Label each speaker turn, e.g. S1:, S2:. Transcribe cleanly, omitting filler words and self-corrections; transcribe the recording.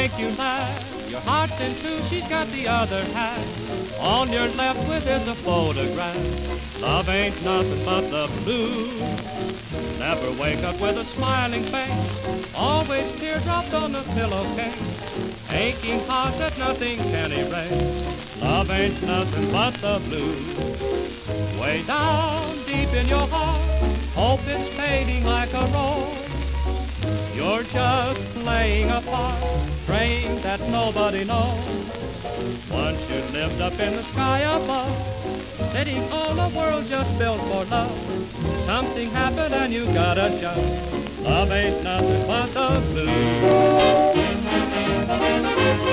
S1: make you laugh. Your heart's in two, she's got the other half. On your left with is a photograph. Love ain't nothing but the blues. Never wake up with a smiling face. Always teardrops on the pillowcase. Aching heart that nothing can erase. Love ain't nothing but the blues. Way down deep in your heart, hope it's fading like a rose. You're just playing a part, praying that nobody knows. Once you lived up in the sky above, sitting on a world just built for love. Something happened and you gotta shout. Love ain't nothing but the blues.